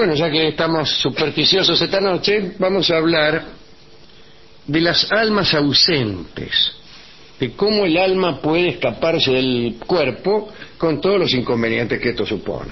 Bueno, ya que estamos supersticiosos esta noche, vamos a hablar de las almas ausentes, de cómo el alma puede escaparse del cuerpo con todos los inconvenientes que esto supone.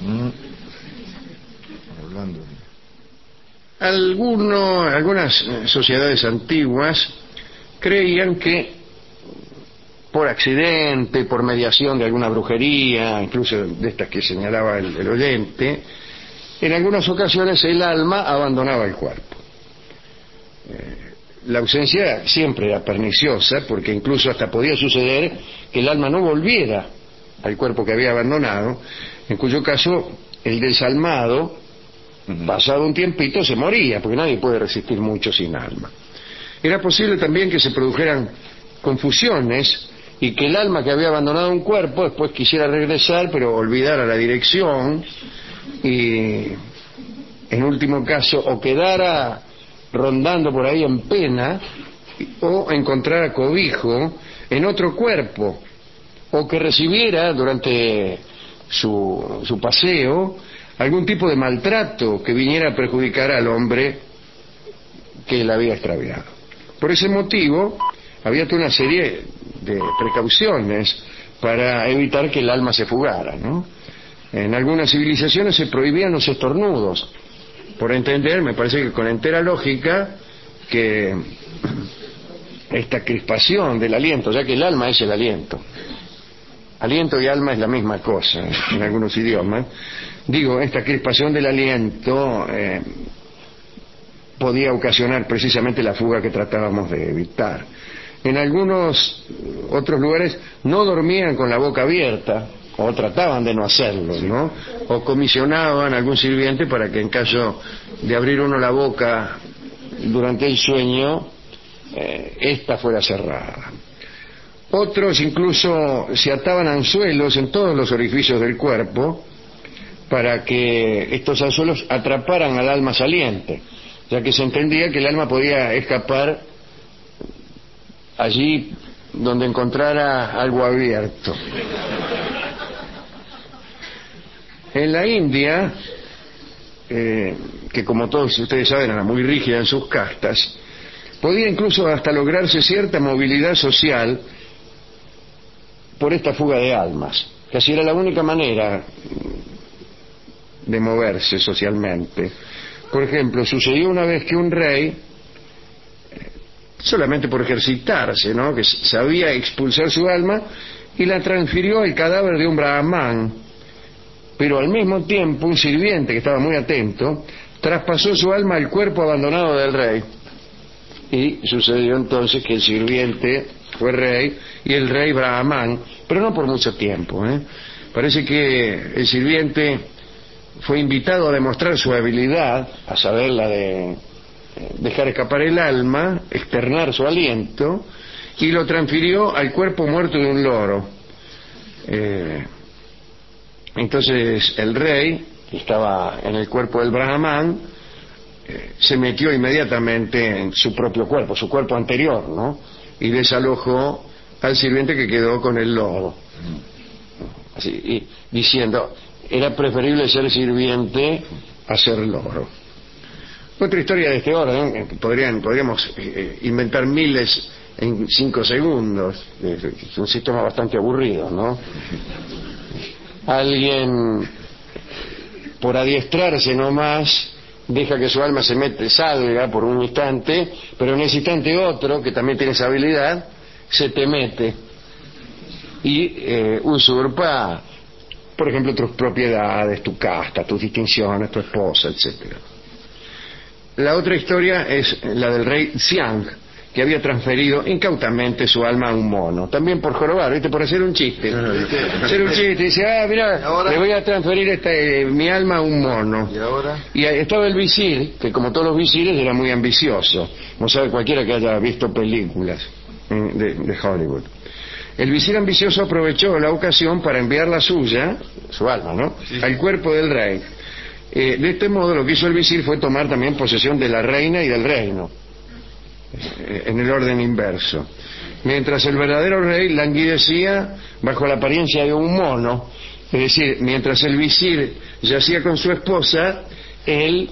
Algunas sociedades antiguas creían que por accidente, por mediación de alguna brujería, incluso de estas que señalaba el oyente, en algunas ocasiones el alma abandonaba el cuerpo. La ausencia siempre era perniciosa, porque incluso hasta podía suceder que el alma no volviera al cuerpo que había abandonado, en cuyo caso el desalmado, pasado un tiempito, se moría, porque nadie puede resistir mucho sin alma. Era posible también que se produjeran confusiones y que el alma que había abandonado un cuerpo después quisiera regresar, pero olvidara la dirección y, en último caso, o quedara rondando por ahí en pena o encontrara cobijo en otro cuerpo, o que recibiera durante su paseo algún tipo de maltrato que viniera a perjudicar al hombre que la había extraviado. Por ese motivo había toda una serie de precauciones para evitar que el alma se fugara, ¿no? En algunas civilizaciones se prohibían los estornudos, por entender, me parece que con entera lógica, que esta crispación del aliento, ya que el alma es el aliento, aliento y alma es la misma cosa en algunos idiomas, digo, esta crispación del aliento podía ocasionar precisamente la fuga que tratábamos de evitar. En algunos otros lugares no dormían con la boca abierta, o trataban de no hacerlo, ¿no? O comisionaban a algún sirviente para que en caso de abrir uno la boca durante el sueño, esta fuera cerrada. Otros incluso se ataban anzuelos en todos los orificios del cuerpo para que estos anzuelos atraparan al alma saliente, ya que se entendía que el alma podía escapar allí donde encontrara algo abierto. En la India, que como todos ustedes saben era muy rígida en sus castas, podía incluso hasta lograrse cierta movilidad social por esta fuga de almas. Casi era la única manera de moverse socialmente. Por ejemplo, sucedió una vez que un rey, solamente por ejercitarse, ¿no?, que sabía expulsar su alma, y la transfirió al cadáver de un brahmán, pero al mismo tiempo un sirviente que estaba muy atento traspasó su alma al cuerpo abandonado del rey, y sucedió entonces que el sirviente fue rey y el rey brahmán, pero no por mucho tiempo, Parece que el sirviente fue invitado a demostrar su habilidad, a saber la de dejar escapar el alma, externar su aliento, y lo transfirió al cuerpo muerto de un loro. Entonces el rey, que estaba en el cuerpo del brahmán, se metió inmediatamente en su propio cuerpo, su cuerpo anterior, ¿no?, y desalojó al sirviente que quedó con el loro. Así, y diciendo, era preferible ser sirviente a ser loro. Otra historia de este orden, podríamos inventar miles en 5 segundos, es un sistema bastante aburrido, ¿no? Alguien, por adiestrarse nomás, deja que su alma salga por un instante, pero en ese instante otro, que también tiene esa habilidad, se te mete y usurpa, por ejemplo, tus propiedades, tu casta, tus distinciones, tu esposa, etcétera. La otra historia es la del rey Xiang, que había transferido incautamente su alma a un mono, también por jorobar, ¿viste?, por hacer un chiste. Dice, mira, le voy a transferir mi alma a un mono. ¿Y ahora? Y estaba el visir, que como todos los visires era muy ambicioso, como sabe cualquiera que haya visto películas de Hollywood. El visir ambicioso aprovechó la ocasión para enviar la suya, su alma, ¿no?, al cuerpo del rey. De este modo lo que hizo el visir fue tomar también posesión de la reina y del reino, en el orden inverso, mientras el verdadero rey languidecía bajo la apariencia de un mono. Es decir, mientras el visir yacía con su esposa, él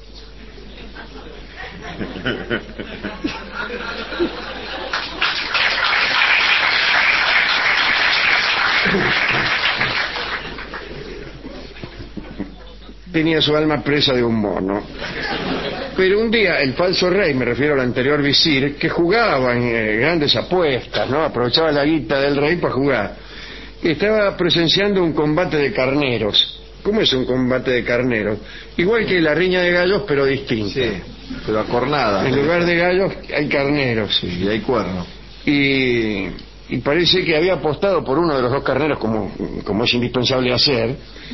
tenía su alma presa de un mono. Pero un día el falso rey, me refiero al anterior visir, que jugaba en grandes apuestas, ¿no? Aprovechaba la guita del rey para jugar. Estaba presenciando un combate de carneros. ¿Cómo es un combate de carneros? Igual que la riña de gallos, pero distinta. Sí, pero acornada. En lugar de gallos hay carneros. Sí, y hay cuernos. Y parece que había apostado por uno de los dos carneros, como es indispensable hacer,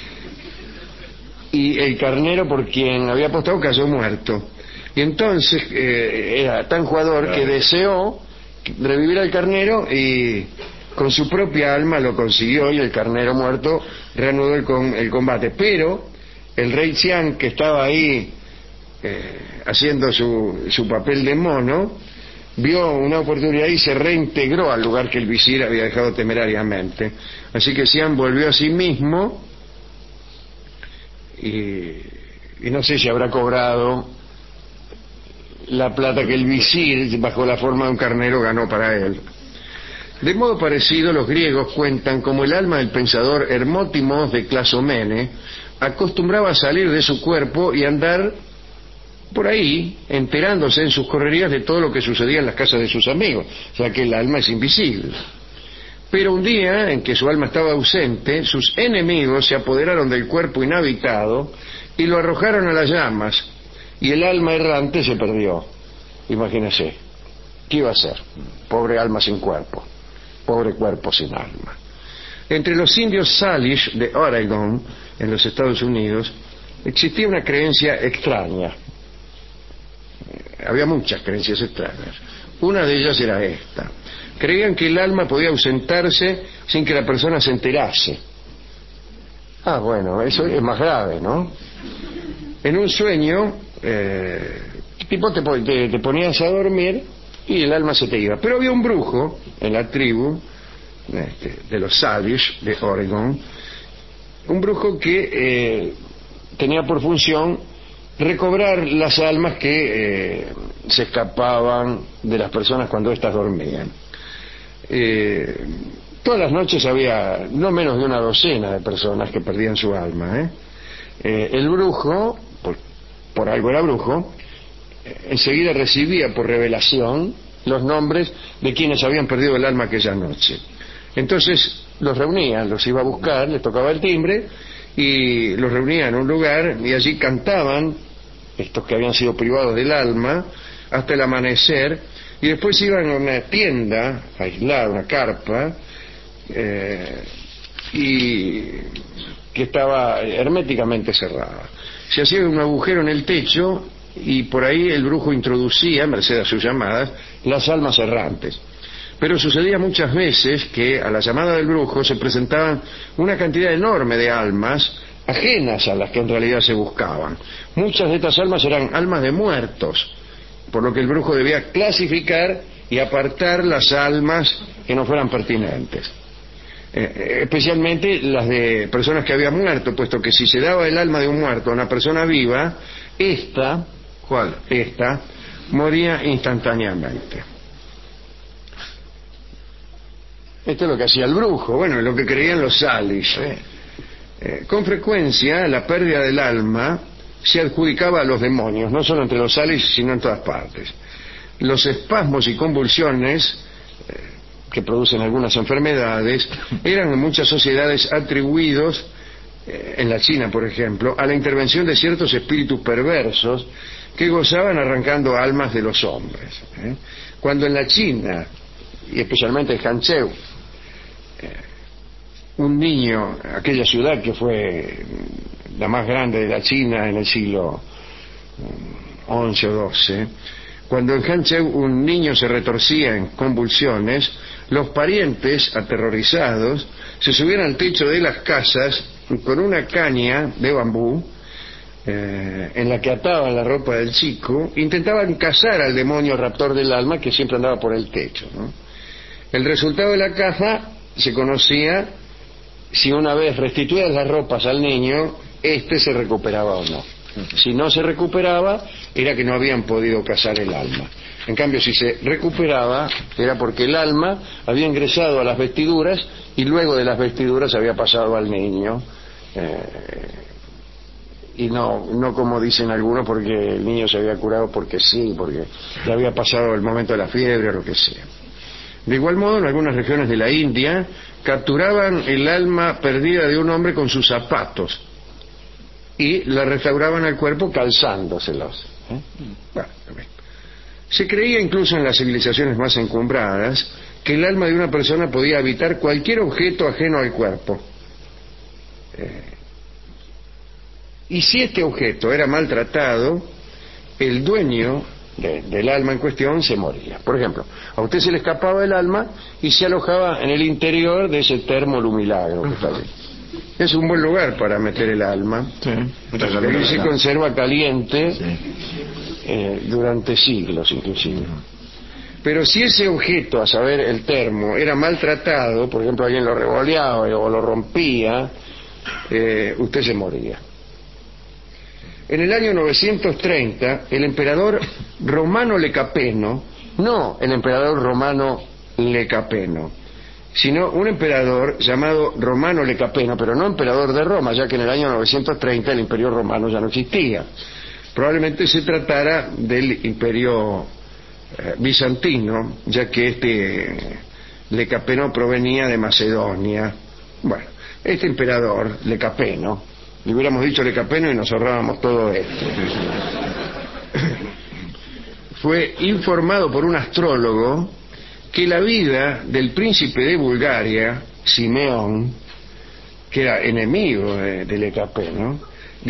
y el carnero por quien había apostado cayó muerto. Y entonces era tan jugador que deseó revivir al carnero y con su propia alma lo consiguió, y el carnero muerto reanudó el combate. Pero el rey Xian, que estaba ahí haciendo su papel de mono, vio una oportunidad y se reintegró al lugar que el visir había dejado temerariamente. Así que Xian volvió a sí mismo y no sé si habrá cobrado la plata que el visir, bajo la forma de un carnero, ganó para él. De modo parecido, los griegos cuentan como el alma del pensador Hermótimos de Clasomene acostumbraba a salir de su cuerpo y andar por ahí, enterándose en sus correrías de todo lo que sucedía en las casas de sus amigos, o sea que el alma es invisible. Pero un día en que su alma estaba ausente, sus enemigos se apoderaron del cuerpo inhabitado y lo arrojaron a las llamas, y el alma errante se perdió. Imagínese, ¿qué iba a hacer? Pobre alma sin cuerpo, pobre cuerpo sin alma. Entre los indios Salish de Oregon, en los Estados Unidos, existía una creencia extraña. Había muchas creencias extrañas. Una de ellas era esta: creían que el alma podía ausentarse sin que la persona se enterase. Bueno, eso es más grave, ¿no? En un sueño, tipo te ponías a dormir y el alma se te iba. Pero había un brujo en la tribu de los Salish de Oregon, un brujo que tenía por función recobrar las almas que se escapaban de las personas cuando éstas dormían. Todas las noches había no menos de una docena de personas que perdían su alma. El brujo, por algo era brujo, enseguida recibía por revelación los nombres de quienes habían perdido el alma aquella noche. Entonces los reunía, los iba a buscar, les tocaba el timbre y los reunía en un lugar, y allí cantaban estos que habían sido privados del alma hasta el amanecer, y después iban a una tienda aislada, una carpa, y que estaba herméticamente cerrada. Se hacía un agujero en el techo y por ahí el brujo introducía, merced a sus llamadas, las almas errantes. Pero sucedía muchas veces que a la llamada del brujo se presentaban una cantidad enorme de almas ajenas a las que en realidad se buscaban. Muchas de estas almas eran almas de muertos, por lo que el brujo debía clasificar y apartar las almas que no fueran pertinentes, especialmente las de personas que habían muerto, puesto que si se daba el alma de un muerto a una persona viva, esta moría instantáneamente. Esto es lo que hacía el brujo, bueno, lo que creían los Salish. Con frecuencia la pérdida del alma se adjudicaba a los demonios, no solo entre los Salish, sino en todas partes. Los espasmos y convulsiones que producen algunas enfermedades eran en muchas sociedades atribuidos, en la China por ejemplo, a la intervención de ciertos espíritus perversos que gozaban arrancando almas de los hombres. Cuando en la China, y especialmente en Hanzhou, un niño, aquella ciudad que fue la más grande de la China en el siglo XI o XII, cuando en Hanzhou un niño se retorcía en convulsiones, los parientes, aterrorizados, se subían al techo de las casas con una caña de bambú en la que ataban la ropa del chico, intentaban cazar al demonio raptor del alma que siempre andaba por el techo, ¿no? El resultado de la caza se conocía si una vez restituidas las ropas al niño, éste se recuperaba o no. Si no se recuperaba, era que no habían podido cazar el alma. En cambio, si se recuperaba, era porque el alma había ingresado a las vestiduras y luego de las vestiduras había pasado al niño. Y no como dicen algunos, porque el niño se había curado porque sí, porque le había pasado el momento de la fiebre o lo que sea. De igual modo, en algunas regiones de la India, capturaban el alma perdida de un hombre con sus zapatos y la restauraban al cuerpo calzándoselos. Bueno, se creía incluso en las civilizaciones más encumbradas que el alma de una persona podía habitar cualquier objeto ajeno al cuerpo. Y si este objeto era maltratado, el dueño del alma en cuestión se moría. Por ejemplo, a usted se le escapaba el alma y se alojaba en el interior de ese termo Lumilagro que está ahí. Es un buen lugar para meter el alma. Sí. Porque se conserva caliente durante siglos inclusive. Pero si ese objeto, a saber el termo, era maltratado, por ejemplo alguien lo revoleaba o lo rompía, usted se moría. En el año 930, el emperador Romano Lecapeno, no el emperador Romano Lecapeno, sino un emperador llamado Romano Lecapeno, pero no emperador de Roma, ya que en el año 930 el imperio romano ya no existía. Probablemente se tratara del imperio bizantino, ya que este Lecapeno provenía de Macedonia. Bueno, este emperador Lecapeno, le hubiéramos dicho Lecapeno y nos ahorrábamos todo esto, fue informado por un astrólogo que la vida del príncipe de Bulgaria, Simeón, que era enemigo de Lecapeno,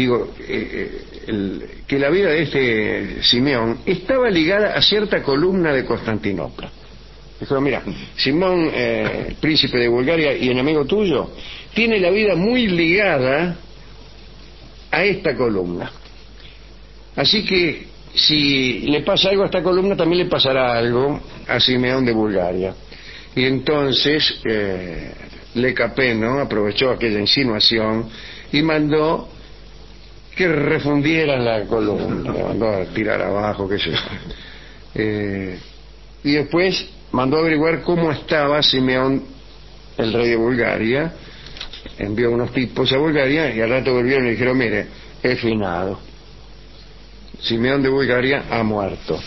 que la vida de este Simeón estaba ligada a cierta columna de Constantinopla. Dijo, mira, Simón, príncipe de Bulgaria y enemigo tuyo, tiene la vida muy ligada a esta columna. Así que si le pasa algo a esta columna, también le pasará algo a Simeón de Bulgaria. Y entonces Lecapeno aprovechó aquella insinuación y mandó que refundieran la columna, le mandó a tirar abajo, qué sé yo. Y después mandó a averiguar cómo estaba Simeón, el rey de Bulgaria. Envió unos tipos a Bulgaria y al rato volvieron y le dijeron, mire, es finado, Simeón de Bulgaria ha muerto.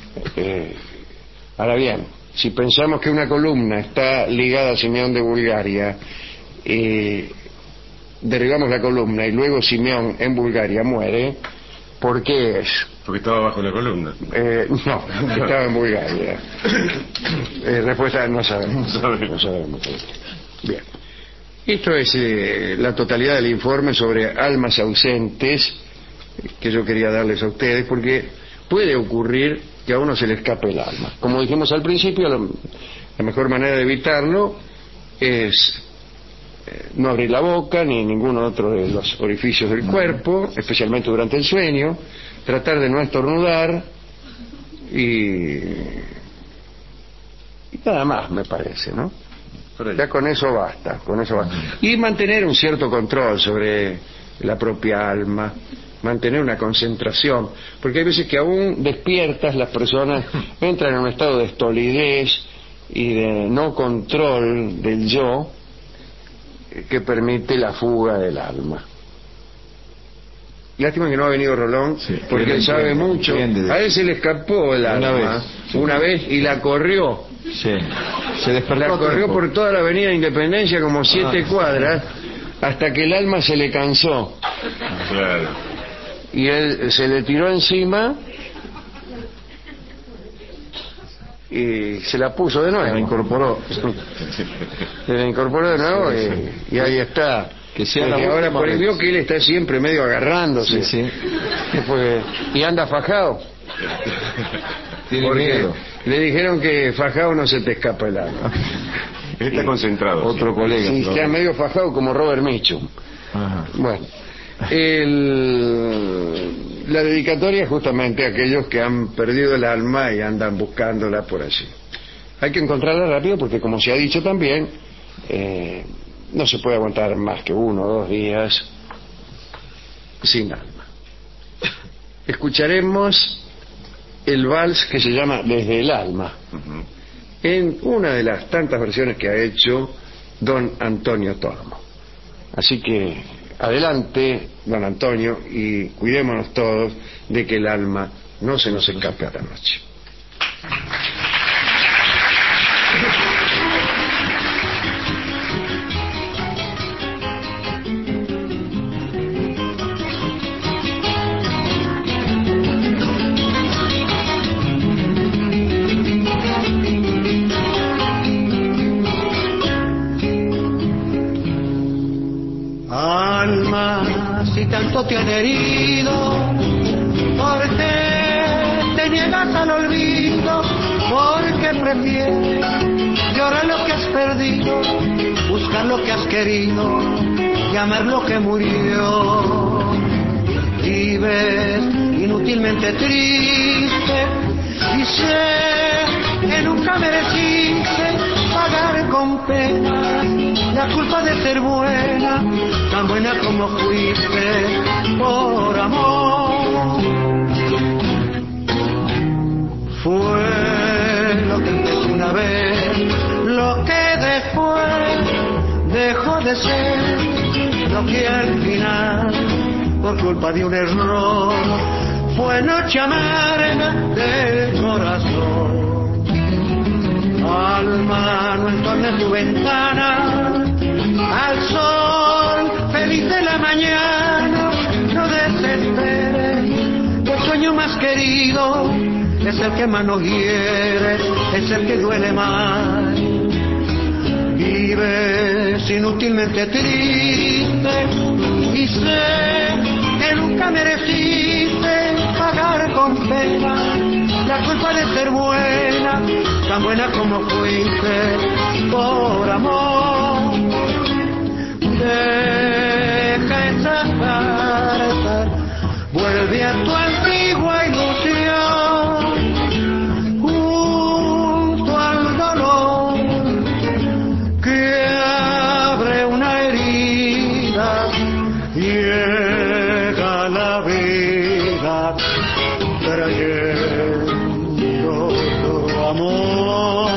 Ahora bien, si pensamos que una columna está ligada a Simeón de Bulgaria, derribamos la columna y luego Simeón en Bulgaria muere, ¿por qué es? Porque estaba bajo la columna. No, estaba en Bulgaria. Respuesta, no sabemos. No sabemos. Bien. Esto es la totalidad del informe sobre almas ausentes que yo quería darles a ustedes, porque puede ocurrir que a uno se le escape el alma. Como dijimos al principio, la mejor manera de evitarlo es no abrir la boca ni ninguno otro de los orificios del cuerpo, especialmente durante el sueño, tratar de no estornudar y nada más, me parece, ¿no? Ya con eso basta, y mantener un cierto control sobre la propia alma, mantener una concentración, porque hay veces que aún despiertas las personas entran en un estado de estolidez y de no control del yo que permite la fuga del alma. Lástima que no ha venido Rolón, porque él sabe mucho. A él se le escapó el alma una vez y la corrió. Sí. Se despertó. La corrió por toda la avenida Independencia, como 7 cuadras, hasta que el alma se le cansó. Claro. Y él se le tiró encima y se la puso de nuevo. Se la incorporó. Se la incorporó de nuevo y ahí está. Que sea la ahora vio que él está siempre medio agarrándose. Sí. Y anda fajado. Tiene miedo. Le dijeron que fajado no se te escapa el alma. Está concentrado. Otro colega. Sí, está medio fajado como Robert Mitchum. Ajá. Bueno, la dedicatoria es justamente a aquellos que han perdido el alma y andan buscándola por allí. Hay que encontrarla rápido porque, como se ha dicho también, no se puede aguantar más que 1 o 2 días sin alma. escucharemos el vals que se llama Desde el Alma, en una de las tantas versiones que ha hecho don Antonio Tormo. Así que adelante, don Antonio, y cuidémonos todos de que el alma no se nos escape a la noche. Alma, si tanto te han herido, ¿por qué te niegas al olvido? ¿Por qué prefieres llorar lo que has perdido, buscar lo que has querido y amar lo que murió? Vives inútilmente triste y sé que nunca mereciste pagar con pena la culpa de ser buena, tan buena como fuiste por amor. Fue lo que empezó una vez, lo que después dejó de ser, lo que al final, por culpa de un error, fue noche amarga del corazón. Alma, no entornes tu ventana al sol feliz de la mañana, no desesperes, el sueño más querido es el que más nos hiere, es el que duele más. Vives inútilmente triste y sé que nunca mereciste pagar con pena la culpa de ser buena, tan buena como fuiste por amor. Deja esa farsa, vuelve a tu antigua ilusión, junto al dolor que abre una herida, llega la vida trayendo tu amor.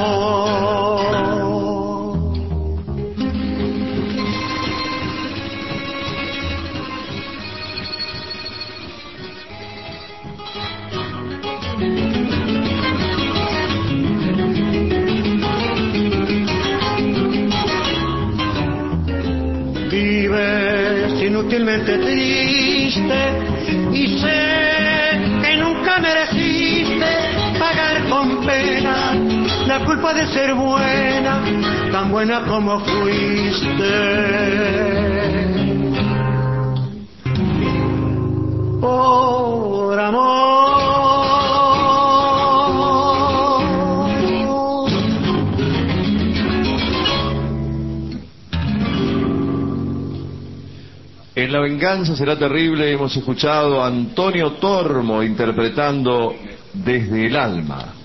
Vives inútilmente triste y sé que nunca mereciste pagar con pena la culpa de ser buena, tan buena como fuiste por amor. En La venganza será terrible hemos escuchado a Antonio Tormo interpretando Desde el Alma.